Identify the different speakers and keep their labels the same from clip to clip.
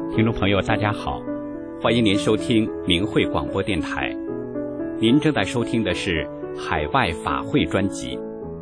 Speaker 1: 听众朋友大家好，欢迎您收听明慧广播电台。您正在收听的是海外法会专辑。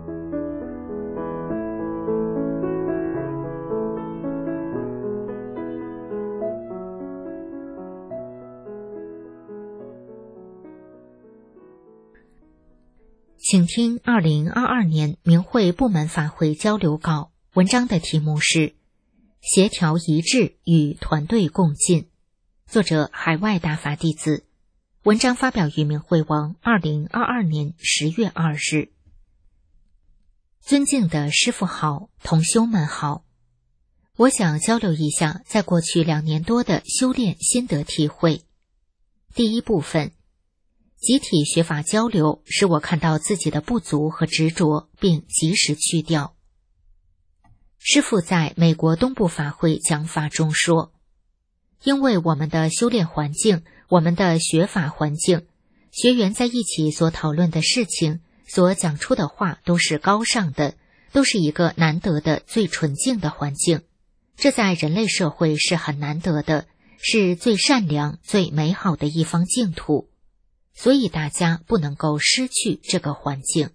Speaker 2: 请听2022年明慧部门法会交流稿，文章的题目是协调一致与团队共进，作者海外大法弟子，文章发表于明慧网2022年10月2日。尊敬的师父好，同修们好，我想交流一下在过去2年多的修炼心得体会。第一部分，集体学法交流使我看到自己的不足和执着，并及时去掉。师父在美国东部法会讲法中说，因为我们的修炼环境，我们的学法环境，学员在一起所讨论的事情，所讲出的话都是高尚的，都是一个难得的最纯净的环境，这在人类社会是很难得的，是最善良最美好的一方净土，所以大家不能够失去这个环境。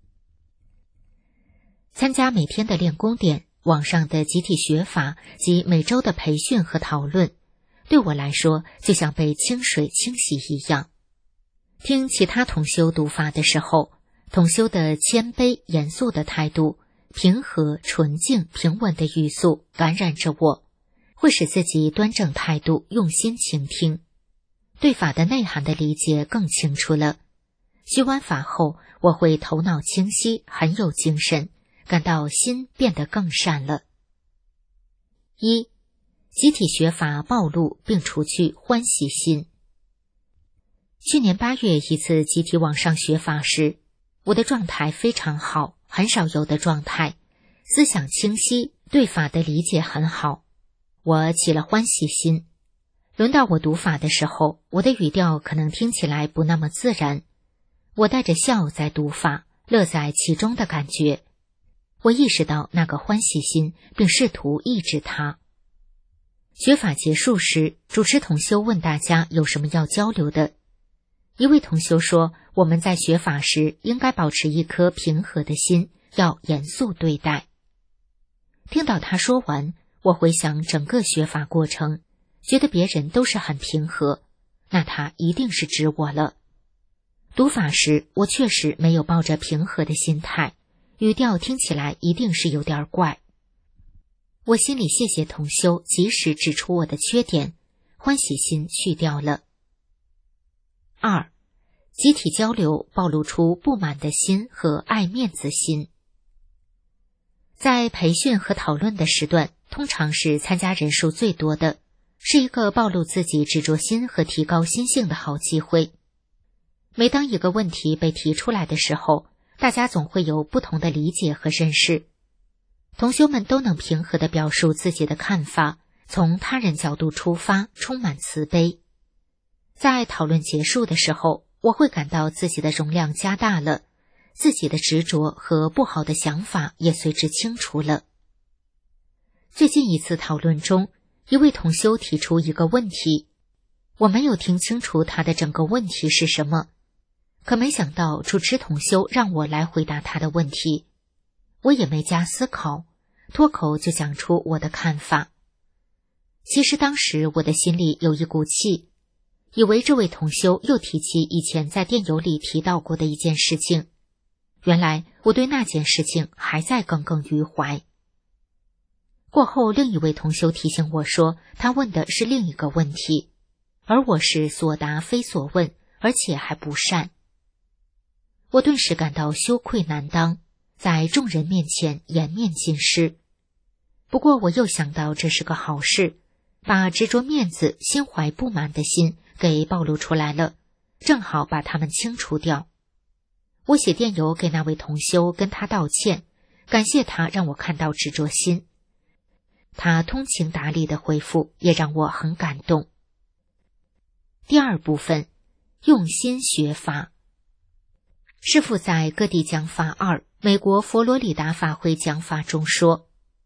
Speaker 2: 参加每天的练功点，网上的集体学法及每周的培训和讨论，对我来说就像被清水清洗一样。听其他同修读法的时候，同修的谦卑严肃的态度，平和纯净平稳的语速感染着我，会使自己端正态度，用心倾听，对法的内涵的理解更清楚了。学完法后，我会头脑清晰，很有精神，感到心变得更善了。一、集体学法暴露并除去欢喜心。去年8月一次集体网上学法时，我的状态非常好，很少有的状态，思想清晰，对法的理解很好，我起了欢喜心。轮到我读法的时候，我的语调可能听起来不那么自然，我带着笑在读法，乐在其中的感觉。我意识到那个欢喜心，并试图抑制它。学法结束时，主持同修问大家有什么要交流的。一位同修说，我们在学法时应该保持一颗平和的心，要严肃对待。听到他说完，我回想整个学法过程，觉得别人都是很平和，那他一定是指我了。读法时，我确实没有抱着平和的心态，语调听起来一定是有点怪。我心里谢谢同修及时指出我的缺点，欢喜心去掉了。2. 集体交流暴露出不满的心和爱面子心。在培训和讨论的时段，通常是参加人数最多的，是一个暴露自己执着心和提高心性的好机会。每当一个问题被提出来的时候，大家总会有不同的理解和认识，同修们都能平和地表述自己的看法，从他人角度出发，充满慈悲。在讨论结束的时候，我会感到自己的容量加大了，自己的执着和不好的想法也随之清除了。最近一次讨论中，一位同修提出一个问题，我没有听清楚他的整个问题是什么，可没想到主持同修让我来回答他的问题，我也没加思考，脱口就讲出我的看法。其实当时我的心里有一股气，以为这位同修又提起以前在电邮里提到过的一件事情，原来我对那件事情还在耿耿于怀。过后另一位同修提醒我说，他问的是另一个问题，而我是所答非所问，而且还不善。我顿时感到羞愧难当，在众人面前颜面尽失。不过我又想到这是个好事，把执着面子、心怀不满的心给暴露出来了，正好把它们清除掉。我写电邮给那位同修，跟他道歉，感谢他让我看到执着心。他通情达理的回复也让我很感动。第2部分，用心学法。师父在各地讲法2美国佛罗里达法会讲法中说，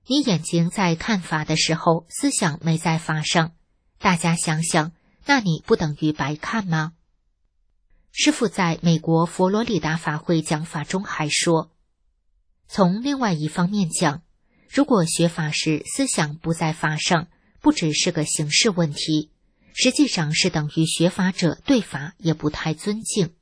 Speaker 2: 你眼睛在看法的时候，思想没在法上，大家想想，那你不等于白看吗？师父在美国佛罗里达法会讲法中还说，从另外一方面讲，如果学法时思想不在法上，不只是个形式问题，实际上是等于学法者对法也不太尊敬。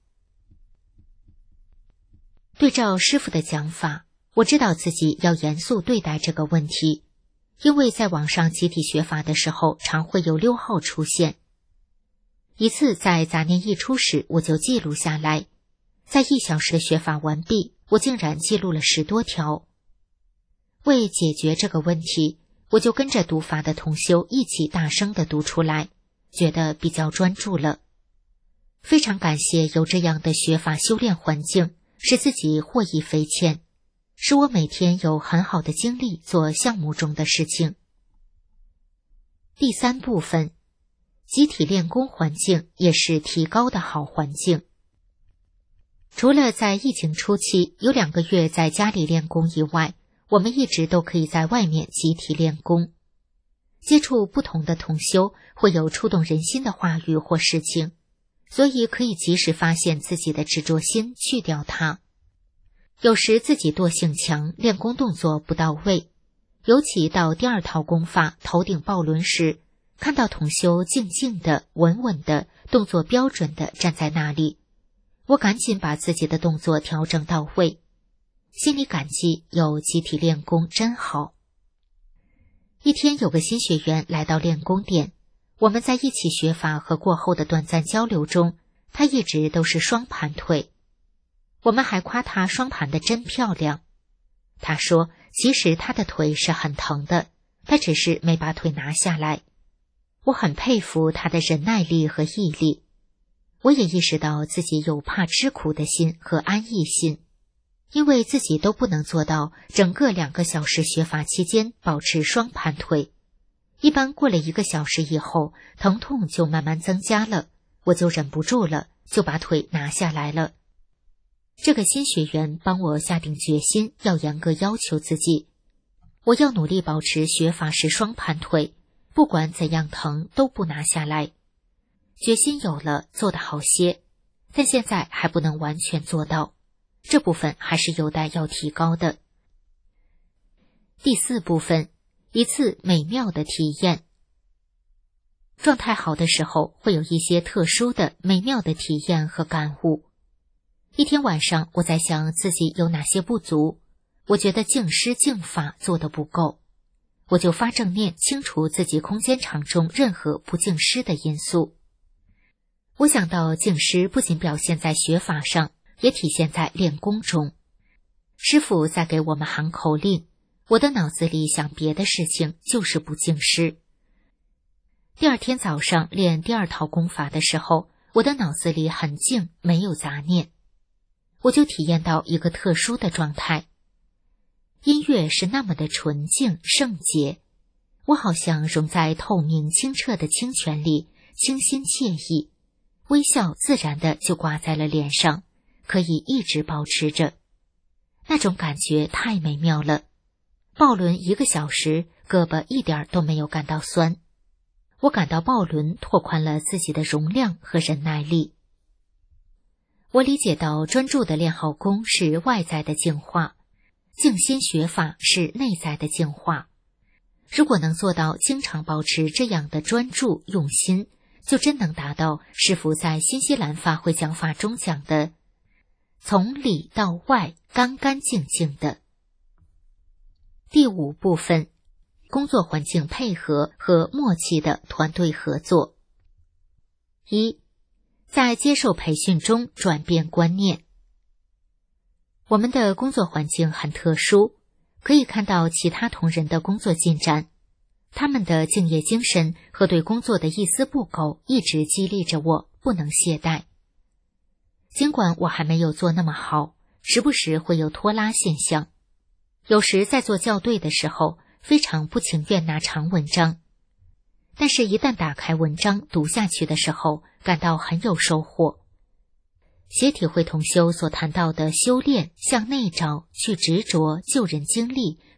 Speaker 2: 对照师父的讲法，我知道自己要严肃对待这个问题，因为在网上集体学法的时候，常会有溜号出现。一次在杂念一出时，我就记录下来，在1小时的学法完毕，我竟然记录了10多条。为解决这个问题，我就跟着读法的同修一起大声地读出来，觉得比较专注了。非常感谢有这样的学法修炼环境，使自己获益匪浅，使我每天有很好的精力做项目中的事情。第3部分，集体练功环境也是提高的好环境。除了在疫情初期有2个月在家里练功以外，我们一直都可以在外面集体练功。接触不同的同修，会有触动人心的话语或事情，所以可以及时发现自己的执着心，去掉它。有时自己惰性强，练功动作不到位，尤其到第2套功法头顶抱轮时，看到同修静静的、稳稳的、动作标准的站在那里，我赶紧把自己的动作调整到位，心里感激有集体练功真好。一天有个新学员来到练功点，我们在一起学法和过后的短暂交流中，他一直都是双盘腿。我们还夸他双盘的真漂亮。他说其实他的腿是很疼的，他只是没把腿拿下来。我很佩服他的忍耐力和毅力。我也意识到自己有怕吃苦的心和安逸心，因为自己都不能做到整个2个小时学法期间保持双盘腿。一般过了1个小时以后，疼痛就慢慢增加了，我就忍不住了，就把腿拿下来了。这个新学员帮我下定决心，要严格要求自己，我要努力保持学法时双盘腿，不管怎样疼都不拿下来。决心有了，做得好些，但现在还不能完全做到，这部分还是有待要提高的。第4部分，一次美妙的体验。状态好的时候，会有一些特殊的美妙的体验和感悟。一天晚上，我在想自己有哪些不足，我觉得静师静法做得不够，我就发正念清除自己空间场中任何不静师的因素。我想到静师不仅表现在学法上，也体现在练功中。师父在给我们喊口令，我的脑子里想别的事情，就是不静师。第2天早上练第2套功法的时候，我的脑子里很静，没有杂念。我就体验到一个特殊的状态，音乐是那么的纯净圣洁，我好像融在透明清澈的清泉里，清新惬意，微笑自然的就挂在了脸上，可以一直保持着。那种感觉太美妙了。抱轮1个小时，胳膊一点都没有感到酸。我感到抱轮拓宽了自己的容量和忍耐力。我理解到专注的练好功是外在的净化，静心学法是内在的净化。如果能做到经常保持这样的专注用心，就真能达到师父在新西兰法会讲法中讲的从里到外干干净净的。第5部分，工作环境配合和默契的团队合作。1，在接受培训中转变观念。我们的工作环境很特殊，可以看到其他同仁的工作进展，他们的敬业精神和对工作的一丝不苟一直激励着我，不能懈怠。尽管我还没有做那么好，时不时会有拖拉现象，有时在做校对的时候非常不情愿拿长文章，但是一旦打开文章读下去的时候，感到很有收获。协体会同修所谈到的修炼，向内找，去执着救人经历，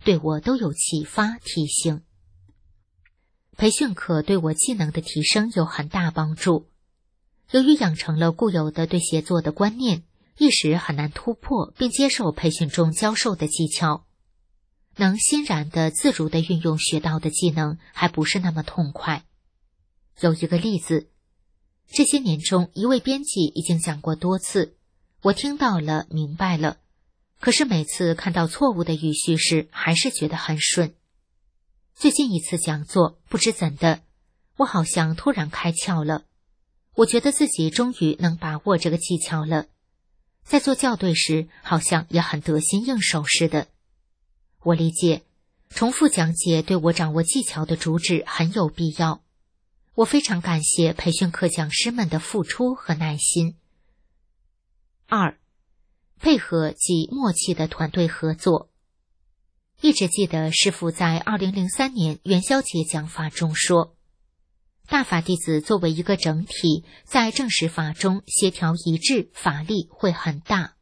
Speaker 2: 对我都有启发提醒。培训课对我技能的提升有很大帮助。由于养成了固有的对写作的观念，一时很难突破并接受培训中教授的技巧。能欣然地自如地运用学到的技能还不是那么痛快。有一个例子，这些年中一位编辑已经讲过多次，我听到了明白了，可是每次看到错误的语序时还是觉得很顺。最近一次讲座，不知怎的，我好像突然开窍了，我觉得自己终于能把握这个技巧了，在做校对时好像也很得心应手似的。我理解，重复讲解对我掌握技巧的主旨很有必要。我非常感谢培训课讲师们的付出和耐心。2. 配合及默契的团队合作。一直记得师父在2003年元宵节讲法中说，大法弟子作为一个整体，在正实法中协调一致，法力会很大。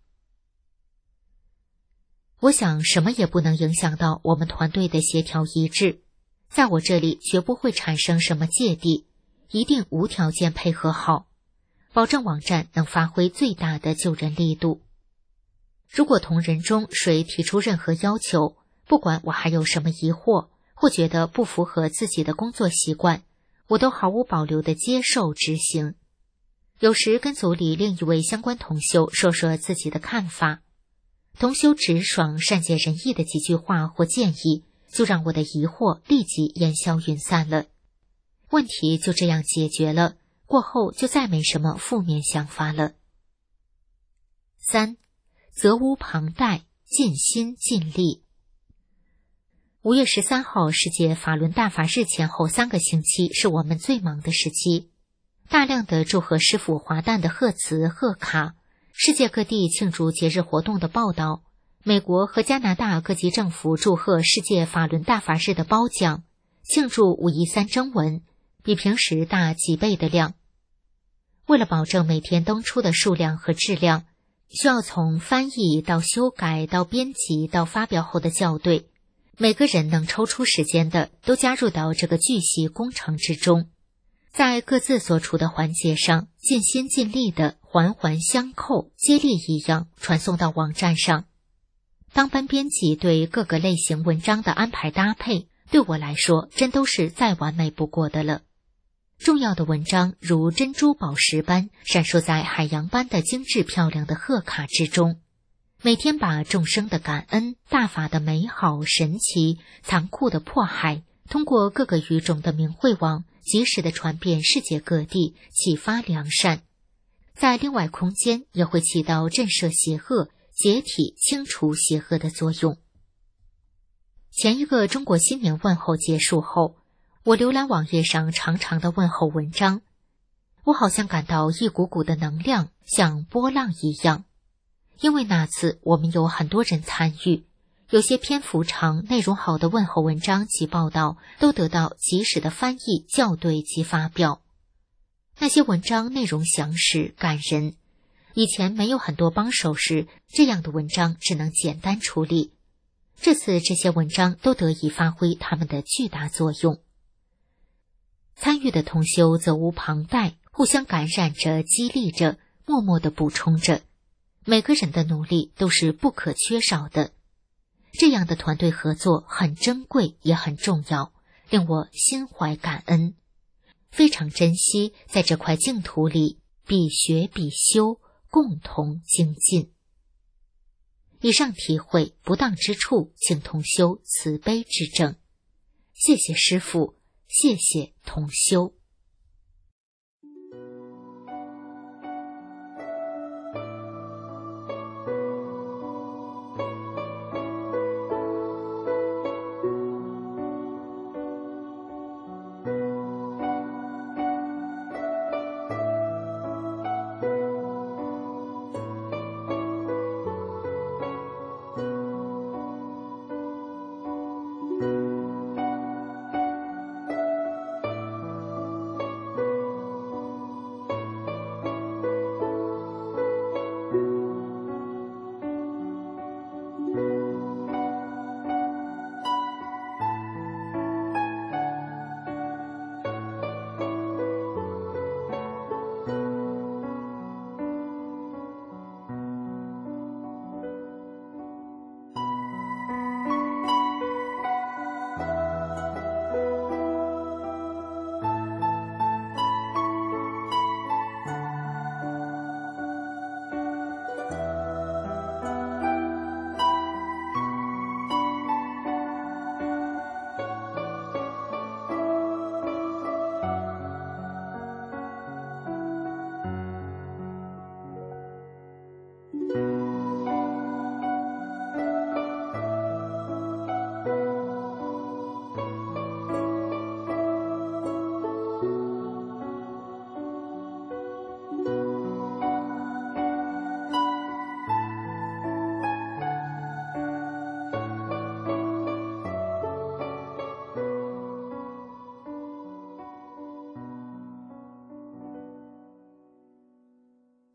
Speaker 2: 我想什么也不能影响到我们团队的协调一致，在我这里绝不会产生什么芥蒂，一定无条件配合好，保证网站能发挥最大的救人力度。如果同仁中谁提出任何要求，不管我还有什么疑惑，或觉得不符合自己的工作习惯，我都毫无保留地接受执行。有时跟组里另一位相关同修说说自己的看法，同修直爽善解人意的几句话或建议，就让我的疑惑立即烟消云散了，问题就这样解决了，过后就再没什么负面想法了。3. 责无旁贷，尽心尽力。5月13号世界法轮大法日前后3个星期是我们最忙的时期，大量的祝贺师父华诞的贺词贺卡，世界各地庆祝节日活动的报道，美国和加拿大各级政府祝贺世界法轮大法日的褒奖，庆祝513征文，比平时大几倍的量。为了保证每天登出的数量和质量，需要从翻译到修改到编辑到发表后的校对，每个人能抽出时间的都加入到这个巨细工程之中，在各自所处的环节上尽心尽力的环环相扣，接力一样传送到网站上。当班编辑对各个类型文章的安排搭配，对我来说真都是再完美不过的了。重要的文章如珍珠宝石般闪烁在海洋般的精致漂亮的贺卡之中，每天把众生的感恩、大法的美好、神奇、残酷的迫害，通过各个语种的明慧网及时地传遍世界各地，启发良善，在另外空间也会起到震慑邪恶、解体清除邪恶的作用。前一个中国新年问候结束后，我浏览网页上长长的问候文章，我好像感到一股股的能量像波浪一样。因为那次我们有很多人参与，有些篇幅长、内容好的问候文章及报道都得到及时的翻译、校对及发表。那些文章内容详实、感人，以前没有很多帮手时，这样的文章只能简单处理。这次这些文章都得以发挥他们的巨大作用。参与的同修责无旁贷，互相感染着、激励着，默默地补充着。每个人的努力都是不可缺少的，这样的团队合作很珍贵也很重要，令我心怀感恩，非常珍惜在这块净土里必学必修，共同精进。以上体会不当之处，请同修慈悲指正。谢谢师父，谢谢同修。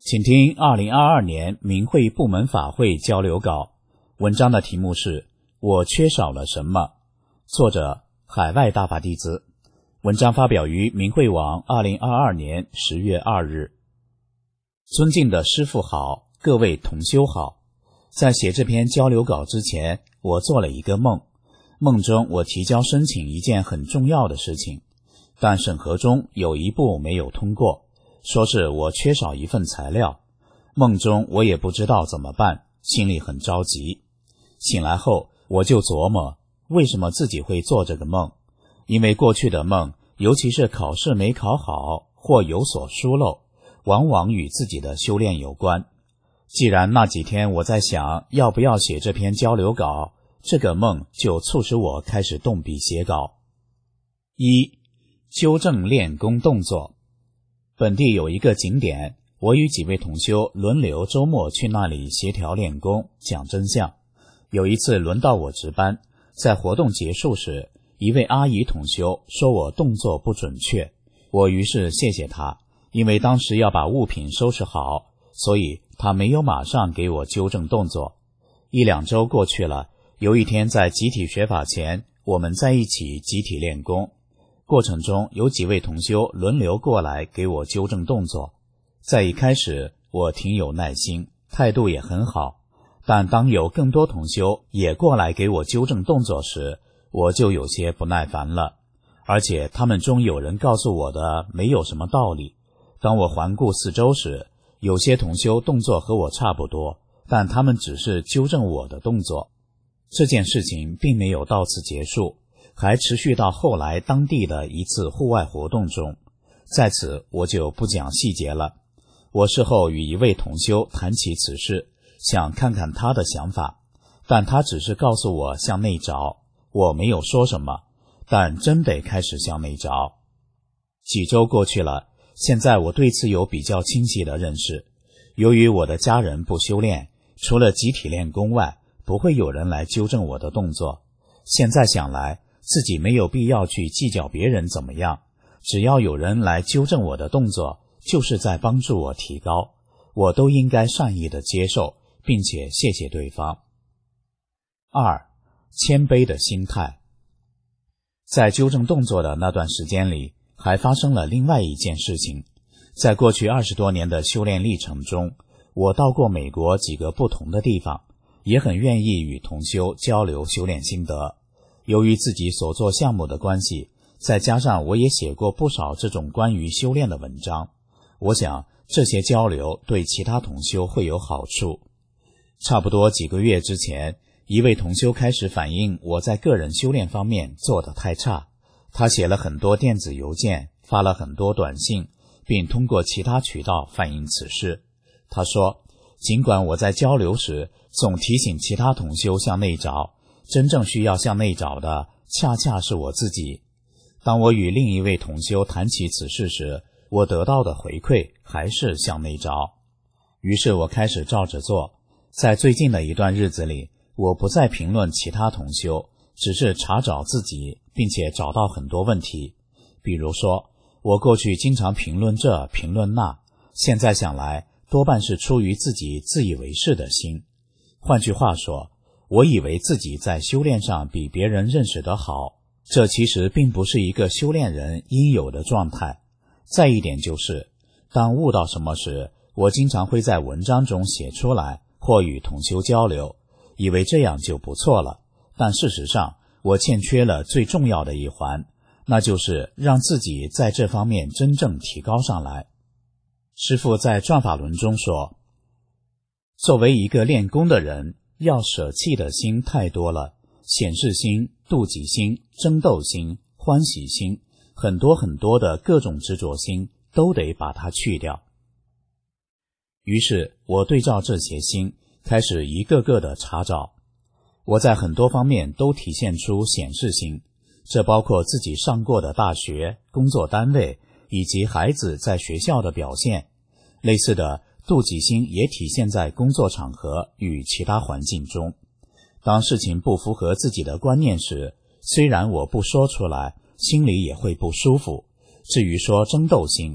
Speaker 3: 请听2022年明慧部门法会交流稿，文章的题目是我缺少了什么，作者海外大法弟子，文章发表于明慧网2022年10月2日。尊敬的师父好，各位同修好。在写这篇交流稿之前，我做了一个梦，梦中我提交申请一件很重要的事情，但审核中有一步没有通过，说是我缺少一份材料。梦中我也不知道怎么办，心里很着急。醒来后我就琢磨，为什么自己会做这个梦？因为过去的梦，尤其是考试没考好或有所疏漏，往往与自己的修炼有关。既然那几天我在想要不要写这篇交流稿，这个梦就促使我开始动笔写稿。1. 纠正练功动作。本地有一个景点，我与几位同修轮流周末去那里协调练功，讲真相。有一次轮到我值班，在活动结束时，一位阿姨同修说我动作不准确，我于是谢谢她，因为当时要把物品收拾好，所以她没有马上给我纠正动作。1-2周过去了，有一天在集体学法前，我们在一起集体练功，过程中有几位同修轮流过来给我纠正动作。在一开始我挺有耐心，态度也很好，但当有更多同修也过来给我纠正动作时，我就有些不耐烦了，而且他们中有人告诉我的没有什么道理。当我环顾四周时，有些同修动作和我差不多，但他们只是纠正我的动作。这件事情并没有到此结束，还持续到后来当地的一次户外活动中，在此我就不讲细节了。我事后与一位同修谈起此事，想看看他的想法，但他只是告诉我向内找，我没有说什么，但真得开始向内找。几周过去了，现在我对此有比较清晰的认识。由于我的家人不修炼，除了集体练功外，不会有人来纠正我的动作。现在想来，自己没有必要去计较别人怎么样，只要有人来纠正我的动作，就是在帮助我提高，我都应该善意的接受，并且谢谢对方。2. 谦卑的心态。在纠正动作的那段时间里，还发生了另外一件事情。在过去20多年的修炼历程中，我到过美国几个不同的地方，也很愿意与同修交流修炼心得。由于自己所做项目的关系，再加上我也写过不少这种关于修炼的文章，我想这些交流对其他同修会有好处。差不多几个月之前，一位同修开始反映我在个人修炼方面做得太差，他写了很多电子邮件，发了很多短信，并通过其他渠道反映此事。他说，尽管我在交流时总提醒其他同修向内找，真正需要向内找的恰恰是我自己。当我与另一位同修谈起此事时，我得到的回馈还是向内找。于是我开始照着做。在最近的一段日子里，我不再评论其他同修，只是查找自己，并且找到很多问题。比如说，我过去经常评论这评论那，现在想来多半是出于自己自以为是的心。换句话说，我以为自己在修炼上比别人认识得好，这其实并不是一个修炼人应有的状态。再一点就是，当悟到什么时，我经常会在文章中写出来，或与同修交流，以为这样就不错了。但事实上，我欠缺了最重要的一环，那就是让自己在这方面真正提高上来。师父在转法轮中说，作为一个练功的人，要舍弃的心太多了，显示心、妒忌心、争斗心、欢喜心，很多很多的各种执着心都得把它去掉。于是我对照这些心，开始一个个的查找。我在很多方面都体现出显示心，这包括自己上过的大学、工作单位，以及孩子在学校的表现。类似的妒忌心也体现在工作场合与其他环境中。当事情不符合自己的观念时，虽然我不说出来，心里也会不舒服。至于说争斗心，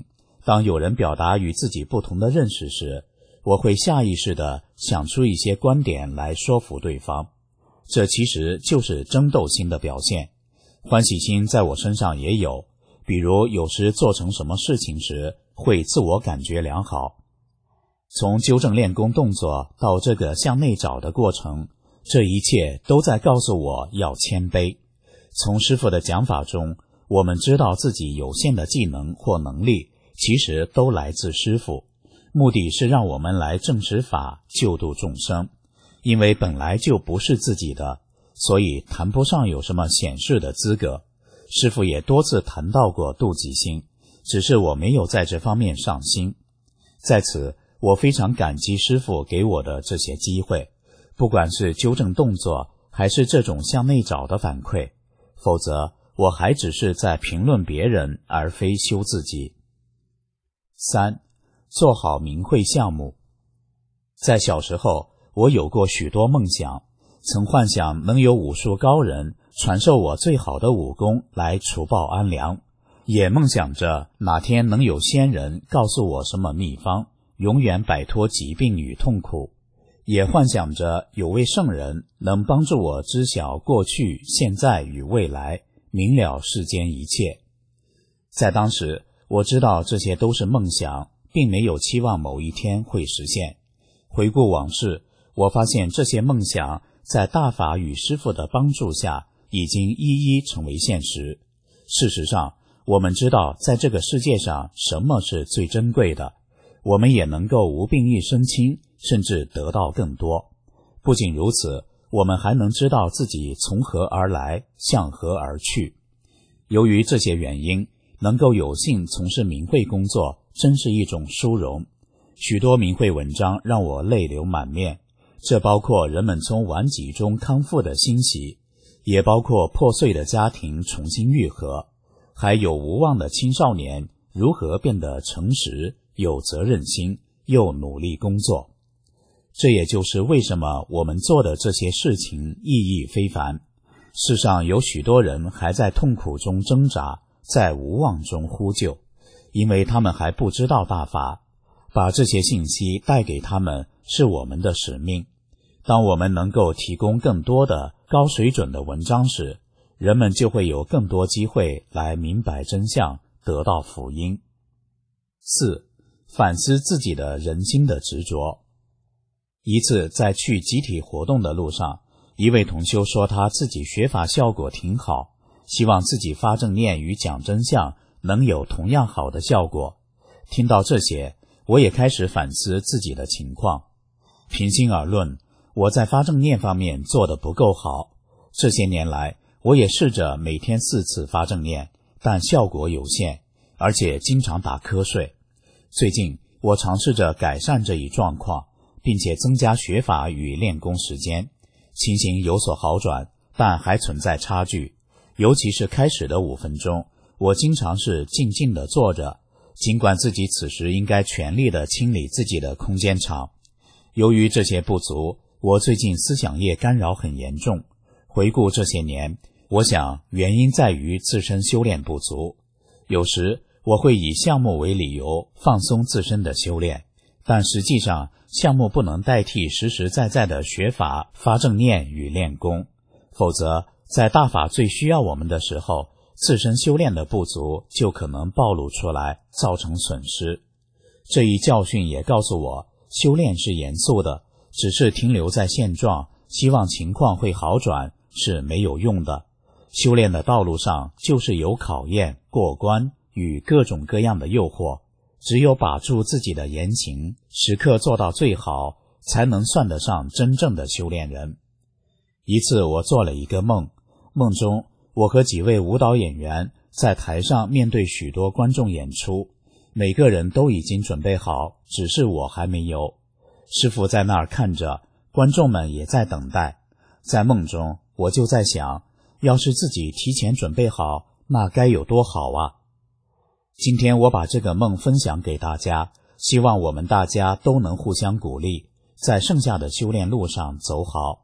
Speaker 3: 当有人表达与自己不同的认识时，我会下意识地想出一些观点来说服对方。这其实就是争斗心的表现。欢喜心在我身上也有，比如有时做成什么事情时，会自我感觉良好。从纠正练功动作到这个向内找的过程，这一切都在告诉我要谦卑。从师父的讲法中，我们知道自己有限的技能或能力其实都来自师父，目的是让我们来证实法，救度众生。因为本来就不是自己的，所以谈不上有什么显示的资格。师父也多次谈到过妒忌心，只是我没有在这方面上心。在此，我非常感激师父给我的这些机会，不管是纠正动作，还是这种向内找的反馈，否则我还只是在评论别人，而非修自己。3. 做好明慧项目。在小时候，我有过许多梦想，曾幻想能有武术高人传授我最好的武功来除暴安良，也梦想着哪天能有仙人告诉我什么秘方，永远摆脱疾病与痛苦，也幻想着有位圣人能帮助我知晓过去、现在与未来，明了世间一切。在当时，我知道这些都是梦想，并没有期望某一天会实现。回顾往事，我发现这些梦想在大法与师父的帮助下已经一一成为现实。事实上，我们知道在这个世界上什么是最珍贵的，我们也能够无病一身轻，甚至得到更多。不仅如此，我们还能知道自己从何而来，向何而去。由于这些原因，能够有幸从事明慧工作真是一种殊荣。许多明慧文章让我泪流满面，这包括人们从顽疾中康复的欣喜，也包括破碎的家庭重新愈合，还有无望的青少年如何变得诚实、有责任心，又努力工作。这也就是为什么我们做的这些事情意义非凡。世上有许多人还在痛苦中挣扎，在无望中呼救，因为他们还不知道大法。把这些信息带给他们是我们的使命。当我们能够提供更多的高水准的文章时，人们就会有更多机会来明白真相，得到福音。4. 反思自己的人心的执着。一次在去集体活动的路上，一位同修说他自己学法效果挺好，希望自己发正念与讲真相能有同样好的效果。听到这些，我也开始反思自己的情况。平心而论，我在发正念方面做得不够好。这些年来，我也试着每天4次发正念，但效果有限，而且经常打瞌睡。最近，我尝试着改善这一状况，并且增加学法与练功时间，情形有所好转，但还存在差距。尤其是开始的5分钟，我经常是静静地坐着，尽管自己此时应该全力地清理自己的空间场。由于这些不足，我最近思想业干扰很严重。回顾这些年，我想原因在于自身修炼不足。有时我会以项目为理由放松自身的修炼，但实际上项目不能代替实实在在的学法、发正念与练功，否则在大法最需要我们的时候，自身修炼的不足就可能暴露出来，造成损失。这一教训也告诉我，修炼是严肃的，只是停留在现状，希望情况会好转是没有用的。修炼的道路上就是有考验、过关与各种各样的诱惑，只有把住自己的言行，时刻做到最好，才能算得上真正的修炼人。一次我做了一个梦，梦中我和几位舞蹈演员在台上面对许多观众演出，每个人都已经准备好，只是我还没有。师父在那儿看着，观众们也在等待。在梦中，我就在想，要是自己提前准备好，那该有多好啊！今天我把这个梦分享给大家，希望我们大家都能互相鼓励，在剩下的修炼路上走好。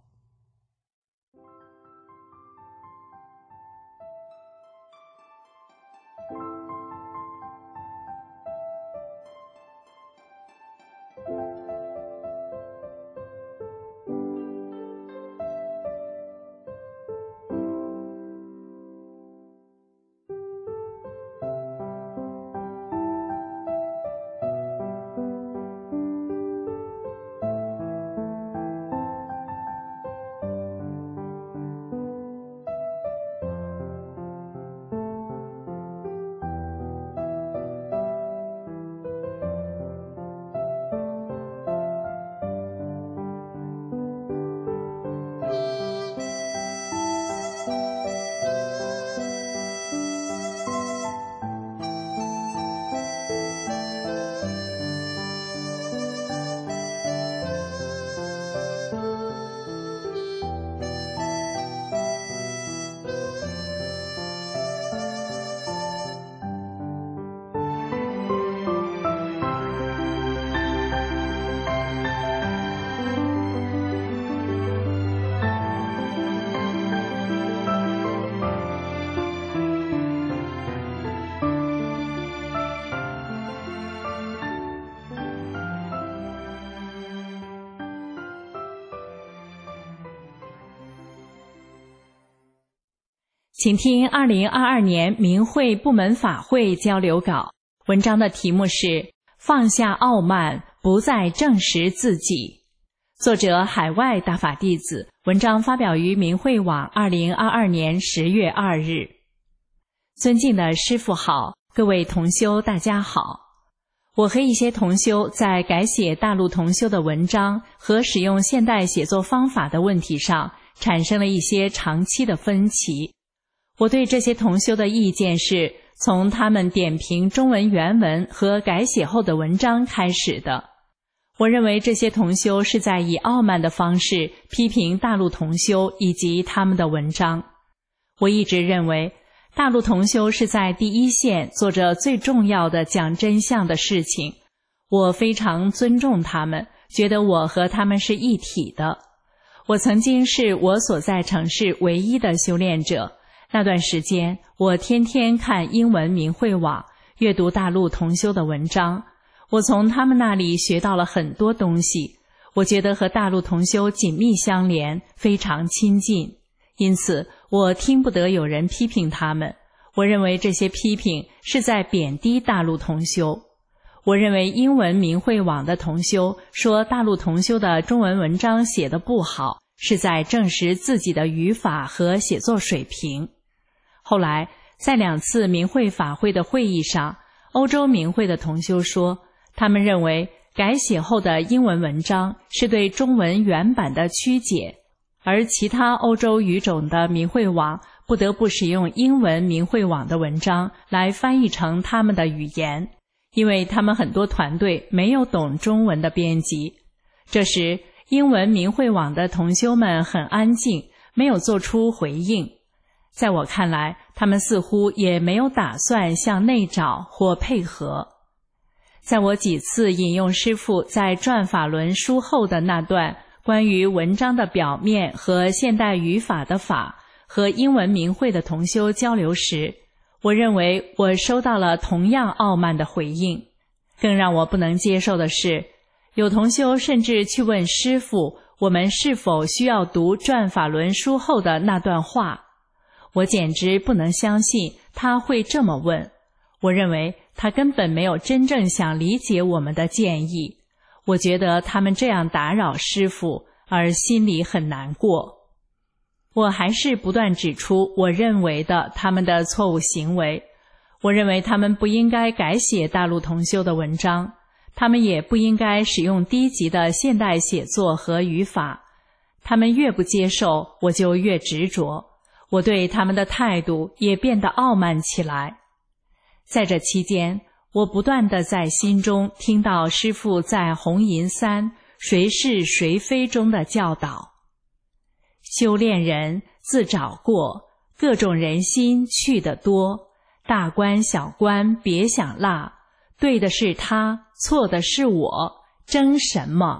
Speaker 4: 请听2022年明慧部门法会交流稿，文章的题目是放下傲慢，不再证实自己。作者海外大法弟子，文章发表于明慧网2022年10月2日。尊敬的师父好，各位同修大家好。我和一些同修在改写大陆同修的文章和使用现代写作方法的问题上产生了一些长期的分歧。我对这些同修的意见是从他们点评中文原文和改写后的文章开始的。我认为这些同修是在以傲慢的方式批评大陆同修以及他们的文章。我一直认为大陆同修是在第一线做着最重要的讲真相的事情，我非常尊重他们，觉得我和他们是一体的。我曾经是我所在城市唯一的修炼者，那段时间我天天看英文明慧网，阅读大陆同修的文章，我从他们那里学到了很多东西，我觉得和大陆同修紧密相连，非常亲近。因此我听不得有人批评他们，我认为这些批评是在贬低大陆同修。我认为英文明慧网的同修说大陆同修的中文文章写得不好，是在证实自己的语法和写作水平。后来在2次明慧法会的会议上，欧洲明慧的同修说，他们认为改写后的英文文章是对中文原版的曲解，而其他欧洲语种的明慧网不得不使用英文明慧网的文章来翻译成他们的语言，因为他们很多团队没有懂中文的编辑。这时英文明慧网的同修们很安静，没有做出回应。在我看来，他们似乎也没有打算向内找或配合。在我几次引用师父在转法轮书后的那段关于文章的表面和现代语法的法和英文明慧的同修交流时，我认为我收到了同样傲慢的回应。更让我不能接受的是，有同修甚至去问师父，我们是否需要读转法轮书后的那段话。我简直不能相信他会这么问。我认为他根本没有真正想理解我们的建议。我觉得他们这样打扰师父，而心里很难过。我还是不断指出我认为的他们的错误行为。我认为他们不应该改写大陆同修的文章，他们也不应该使用低级的现代写作和语法。他们越不接受，我就越执着。我对他们的态度也变得傲慢起来。在这期间，我不断地在心中听到师父在红银3谁是谁非中的教导：修炼人自找过，各种人心去得多，大官小官别想落，对的是他，错的是我，争什么？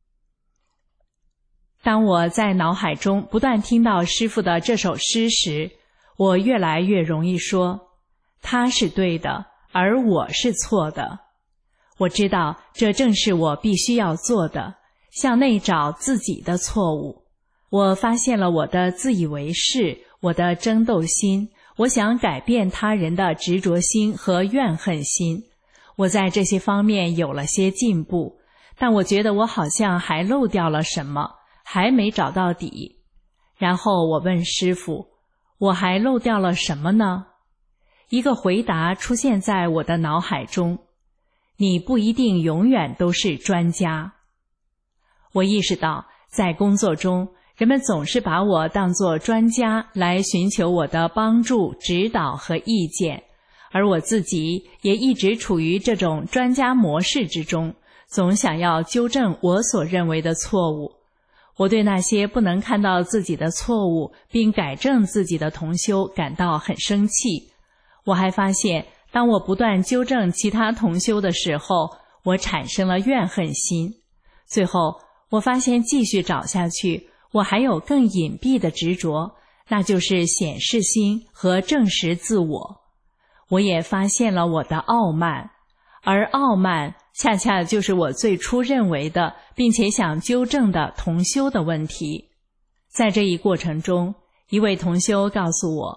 Speaker 4: 当我在脑海中不断听到师父的这首诗时，我越来越容易说，他是对的，而我是错的。我知道这正是我必须要做的，向内找自己的错误。我发现了我的自以为是，我的争斗心，我想改变他人的执着心和怨恨心。我在这些方面有了些进步，但我觉得我好像还漏掉了什么，还没找到底。然后我问师父，我还漏掉了什么呢？一个回答出现在我的脑海中：你不一定永远都是专家。我意识到，在工作中，人们总是把我当作专家来寻求我的帮助、指导和意见，而我自己也一直处于这种专家模式之中，总想要纠正我所认为的错误。我对那些不能看到自己的错误并改正自己的同修感到很生气。我还发现，当我不断纠正其他同修的时候，我产生了怨恨心。最后，我发现继续找下去，我还有更隐蔽的执着，那就是显示心和证实自我。我也发现了我的傲慢，而傲慢恰恰就是我最初认为的，并且想纠正的同修的问题。在这一过程中，一位同修告诉我，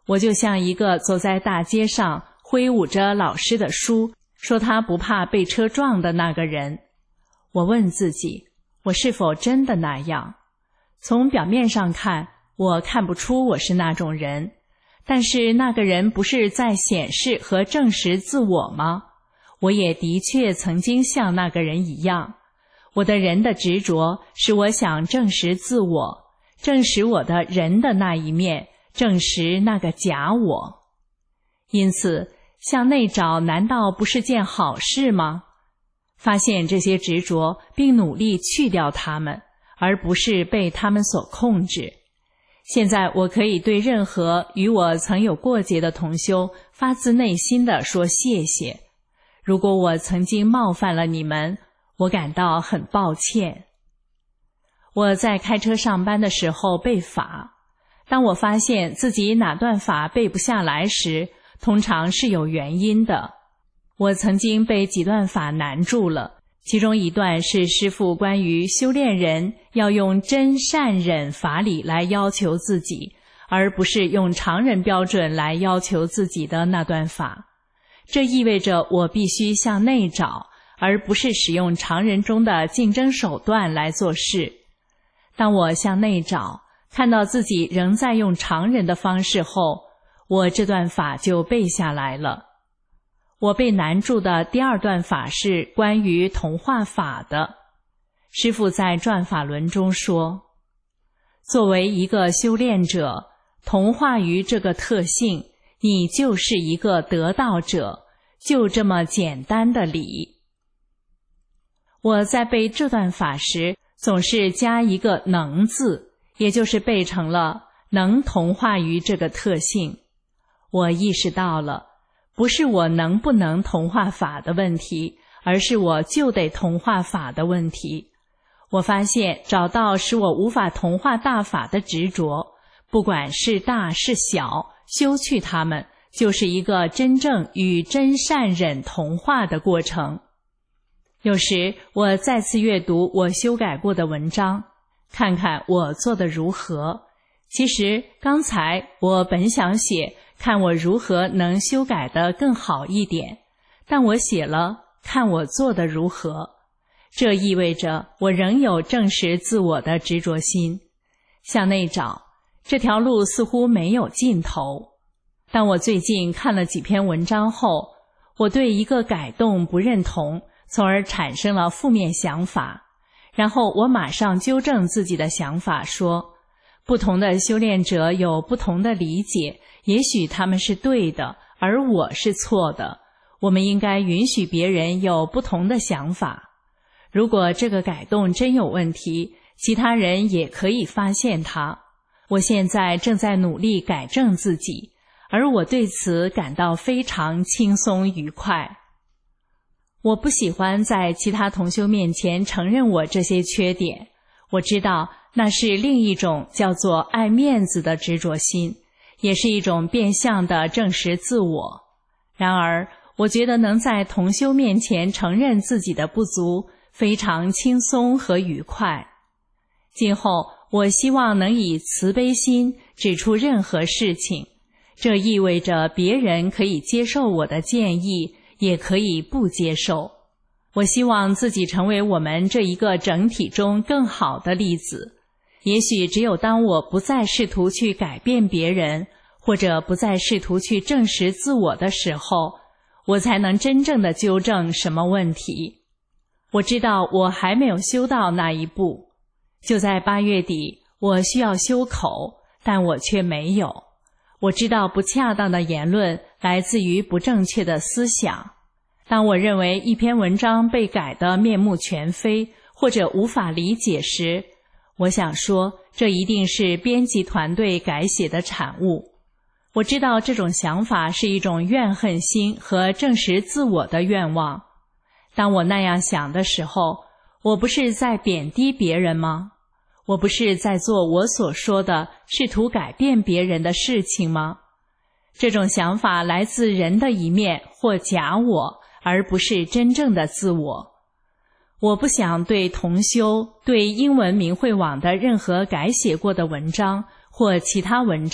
Speaker 4: 我就像一个走在大街上挥舞着老师的书，说他不怕被车撞的那个人。我问自己，我是否真的那样？从表面上看，我看不出我是那种人，但是那个人不是在显示和证实自我吗？我也的确曾经像那个人一样。我的人的执着是我想证实自我，证实我的人的那一面，证实那个假我。因此，向内找难道不是件好事吗？发现这些执着，并努力去掉它们，而不是被它们所控制。现在我可以对任何与我曾有过节的同修发自内心地说谢谢。如果我曾经冒犯了你们，我感到很抱歉。我在开车上班的时候背法，当我发现自己哪段法背不下来时，通常是有原因的。我曾经被几段法难住了，其中一段是师父关于修炼人要用真善忍法理来要求自己，而不是用常人标准来要求自己的那段法。这意味着我必须向内找，而不是使用常人中的竞争手段来做事。当我向内找，看到自己仍在用常人的方式后，我这段法就背下来了。我被难住的第二段法是关于同化法的。师父在转法轮中说，作为一个修炼者，同化于这个特性，你就是一个得道者，就这么简单的理。我在背这段法时，总是加一个能字，也就是背成了能同化于这个特性。我意识到了，不是我能不能同化法的问题，而是我就得同化法的问题。我发现找到使我无法同化大法的执着，不管是大是小，修去它们，就是一个真正与真善忍同化的过程。有时我再次阅读我修改过的文章，看看我做得如何。其实刚才我本想写看我如何能修改得更好一点，但我写了看我做得如何。这意味着我仍有证实自我的执着心。向内找，这条路似乎没有尽头。当我最近看了几篇文章后，我对一个改动不认同，从而产生了负面想法。然后我马上纠正自己的想法，说不同的修炼者有不同的理解，也许他们是对的，而我是错的。我们应该允许别人有不同的想法。如果这个改动真有问题，其他人也可以发现它。我现在正在努力改正自己，而我对此感到非常轻松愉快。我不喜欢在其他同修面前承认我这些缺点，我知道那是另一种叫做爱面子的执着心，也是一种变相的证实自我。然而，我觉得能在同修面前承认自己的不足，非常轻松和愉快。今后，我希望能以慈悲心指出任何事情，这意味着别人可以接受我的建议，也可以不接受。我希望自己成为我们这一个整体中更好的例子。也许只有当我不再试图去改变别人，或者不再试图去证实自我的时候，我才能真正的纠正什么问题。我知道我还没有修到那一步。就在8月底，我需要修口，但我却没有。我知道不恰当的言论来自于不正确的思想。当我认为一篇文章被改得面目全非，或者无法理解时，我想说，这一定是编辑团队改写的产物。我知道这种想法是一种怨恨心和证实自我的愿望。当我那样想的时候，我不是在贬低别人吗？我不是在做我所说的试图改变别人的事情吗？这种想法来自人的一面或假我，而不是真正的自我。我不想对同修、对英文明慧网的任何改写过的文章或其他文章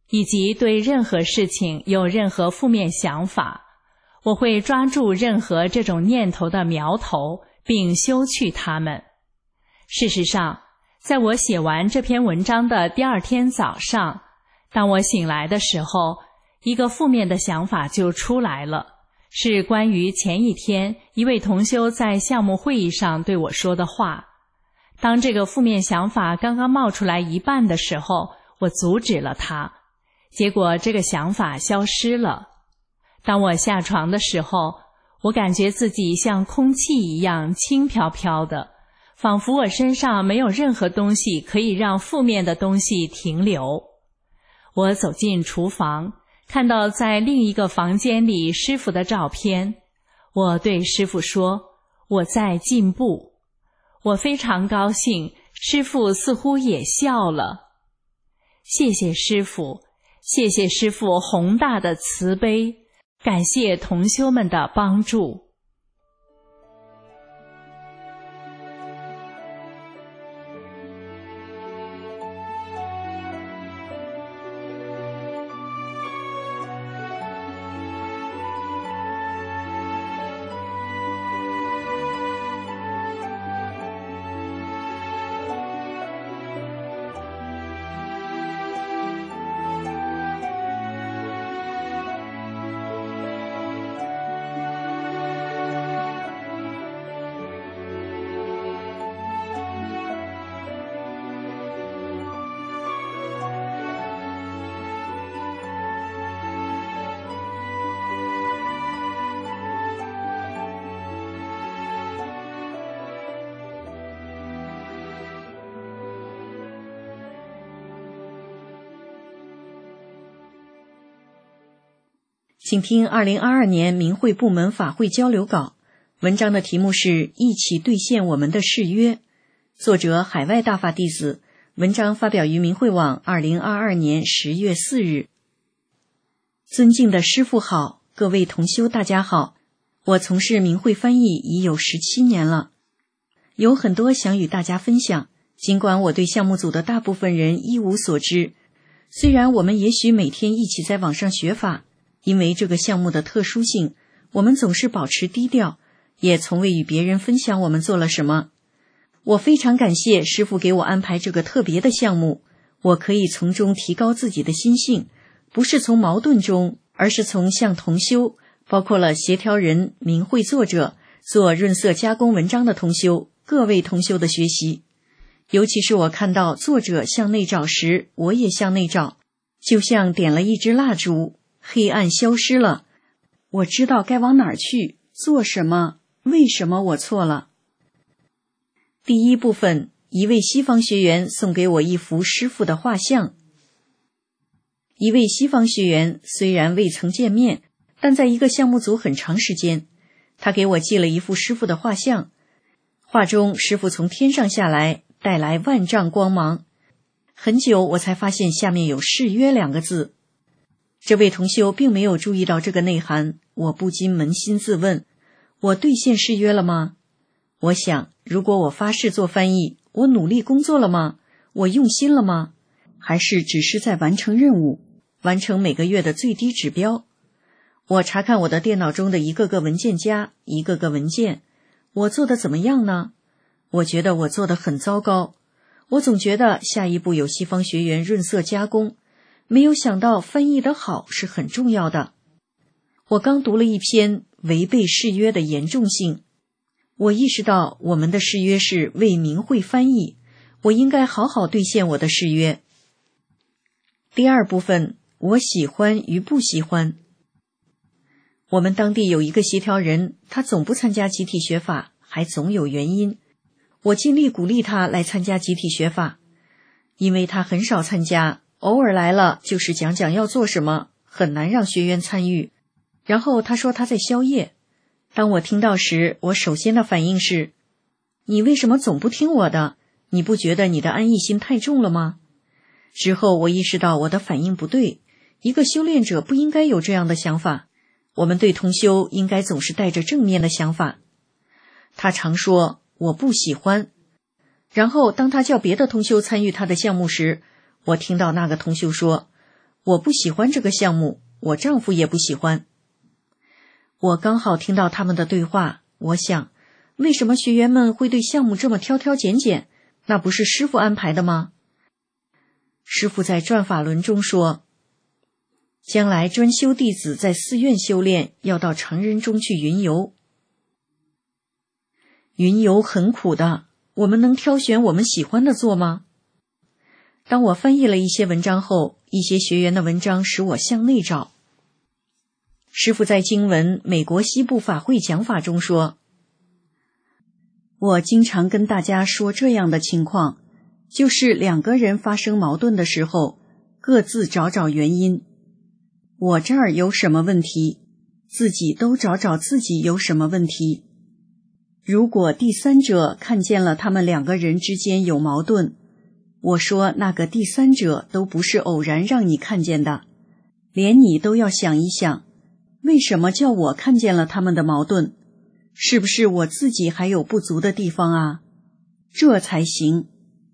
Speaker 4: 以及对任何事情有任何负面想法，我会抓住任何这种念头的苗头，并修去它们。事实上，在我写完这篇文章的第二天早上，当我醒来的时候，一个负面的想法就出来了，是关于前一天一位同修在项目会议上对我说的话。当这个负面想法刚刚冒出来一半的时候，我阻止了它，结果这个想法消失了。当我下床的时候，我感觉自己像空气一样轻飘飘的，仿佛我身上没有任何东西可以让负面的东西停留。我走进厨房，看到在另一个房间里师父的照片。我对师父说，我在进步。我非常高兴，师父似乎也笑了。谢谢师父，谢谢师父宏大的慈悲，感谢同修们的帮助。
Speaker 5: 请听2022年明慧部门法会交流稿，文章的题目是一起兑现我们的誓约，作者海外大法弟子，文章发表于明慧网2022年10月4日。尊敬的师父好，各位同修大家好，我从事明慧翻译已有17年了，有很多想与大家分享，尽管我对项目组的大部分人一无所知，虽然我们也许每天一起在网上学法，因为这个项目的特殊性，我们总是保持低调，也从未与别人分享我们做了什么。我非常感谢师父给我安排这个特别的项目，我可以从中提高自己的心性，不是从矛盾中，而是从向同修，包括了协调人、明慧作者、做润色加工文章的同修，各位同修的学习。尤其是我看到作者向内找时，我也向内找，就像点了一支蜡烛，黑暗消失了，我知道该往哪儿去，做什么，为什么我错了。第一部分，一位西方学员送给我一幅师父的画像。一位西方学员虽然未曾见面，但在一个项目组很长时间，他给我寄了一幅师父的画像，画中师父从天上下来，带来万丈光芒。很久我才发现下面有誓约2个字。这位同修并没有注意到这个内涵，我不禁扪心自问，我兑现誓约了吗？我想，如果我发誓做翻译，我努力工作了吗？我用心了吗？还是只是在完成任务，完成每个月的最低指标？我查看我的电脑中的一个个文件夹，一个个文件，我做的怎么样呢？我觉得我做得很糟糕。我总觉得下一步有西方学员润色加工，没有想到翻译得好是很重要的。我刚读了一篇违背誓约的严重性，我意识到我们的誓约是为明慧翻译，我应该好好兑现我的誓约。第二部分，我喜欢与不喜欢。我们当地有一个协调人，他总不参加集体学法，还总有原因。我尽力鼓励他来参加集体学法，因为他很少参加，偶尔来了就是讲讲要做什么，很难让学员参与。然后他说他在宵夜。当我听到时，我首先的反应是，你为什么总不听我的？你不觉得你的安逸心太重了吗？之后我意识到我的反应不对，一个修炼者不应该有这样的想法，我们对同修应该总是带着正面的想法。他常说我不喜欢，然后当他叫别的同修参与他的项目时，我听到那个同修说， 我不喜欢这个项目，我丈夫也不喜欢。我刚好听到他们的对话，我想，为什么学员们会对项目这么挑挑拣拣？那不是师父安排的吗？师父在转法轮中说，将来专修弟子在寺院修炼，要到常人中去云游。云游很苦的，我们能挑选我们喜欢的做吗？当我翻译了一些文章后，一些学员的文章使我向内找。师父在经文《美国西部法会讲法》中说，我经常跟大家说这样的情况，就是两个人发生矛盾的时候，各自找找原因。我这儿有什么问题，自己都找找自己有什么问题。如果第三者看见了他们两个人之间有矛盾，我说那个第三者都不是偶然让你看见的，连你都要想一想，为什么叫我看见了他们的矛盾？是不是我自己还有不足的地方啊？这才行。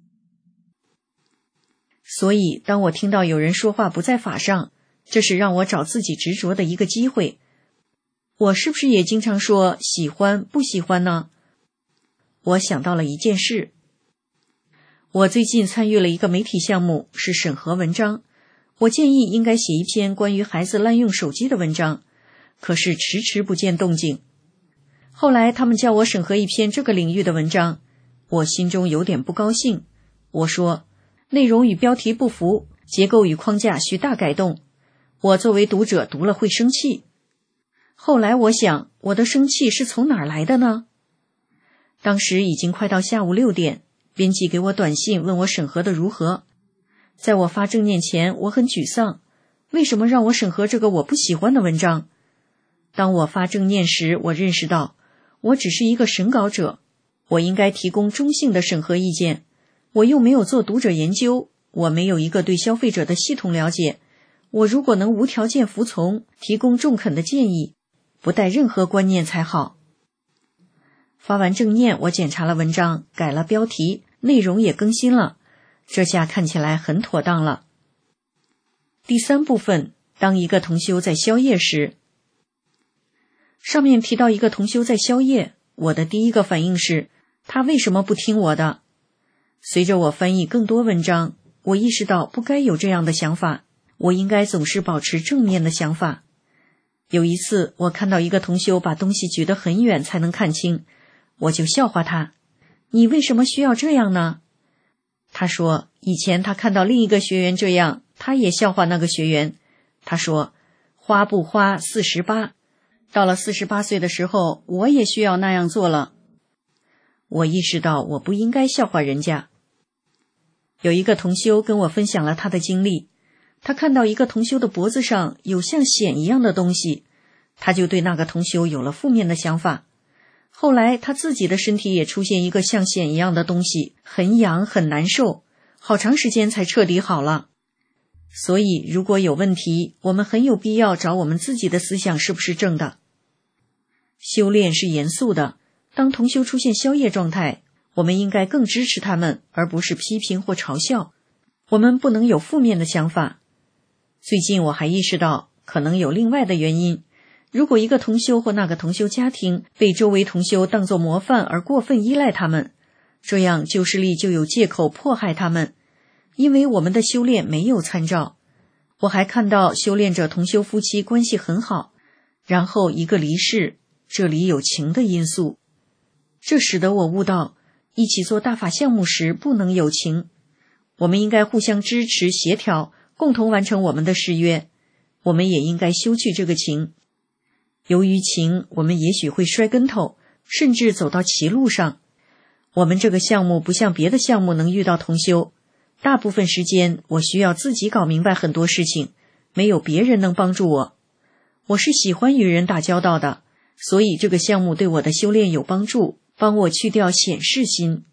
Speaker 5: 所以当我听到有人说话不在法上，这是让我找自己执着的一个机会。我是不是也经常说喜欢不喜欢呢？我想到了一件事。我最近参与了一个媒体项目，是审核文章。我建议应该写一篇关于孩子滥用手机的文章，可是迟迟不见动静。后来他们叫我审核一篇这个领域的文章，我心中有点不高兴。我说，内容与标题不符，结构与框架需大改动。我作为读者读了会生气。后来我想，我的生气是从哪儿来的呢？当时已经快到下午6点，编辑给我短信问我审核的如何。在我发正念前，我很沮丧，为什么让我审核这个我不喜欢的文章？当我发正念时，我认识到我只是一个审稿者，我应该提供中性的审核意见。我又没有做读者研究，我没有一个对消费者的系统了解。我如果能无条件服从，提供中肯的建议，不带任何观念才好。发完正念，我检查了文章，改了标题，内容也更新了，这下看起来很妥当了。第3部分，当一个同修在宵夜时。上面提到一个同修在宵夜，我的第一个反应是，他为什么不听我的？随着我翻译更多文章，我意识到不该有这样的想法，我应该总是保持正面的想法。有一次，我看到一个同修把东西举得很远才能看清，我就笑话他，你为什么需要这样呢？他说，以前他看到另一个学员这样，他也笑话那个学员。他说，花不花48，到了48岁的时候，我也需要那样做了。我意识到我不应该笑话人家。有一个同修跟我分享了他的经历，他看到一个同修的脖子上有像癬一样的东西，他就对那个同修有了负面的想法。后来他自己的身体也出现一个像癬一样的东西，很痒很难受，好长时间才彻底好了。所以如果有问题，我们很有必要找我们自己的思想是不是正的。修炼是严肃的，当同修出现宵夜状态，我们应该更支持他们，而不是批评或嘲笑。我们不能有负面的想法。最近我还意识到，可能有另外的原因。如果一个同修或那个同修家庭被周围同修当作模范而过分依赖他们，这样旧势力就有借口迫害他们，因为我们的修炼没有参照。我还看到修炼者同修夫妻关系很好，然后一个离世，这里有情的因素。这使得我悟到，一起做大法项目时不能有情，我们应该互相支持协调，共同完成我们的誓约。我们也应该修去这个情。由于情，我们也许会摔跟头，甚至走到歧路上。我们这个项目不像别的项目能遇到同修，大部分时间我需要自己搞明白很多事情，没有别人能帮助我。我是喜欢与人打交道的，所以这个项目对我的修炼有帮助，帮我去掉显示心。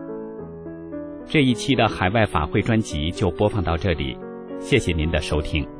Speaker 1: 这一期的海外法会专辑就播放到这里，谢谢您的收听。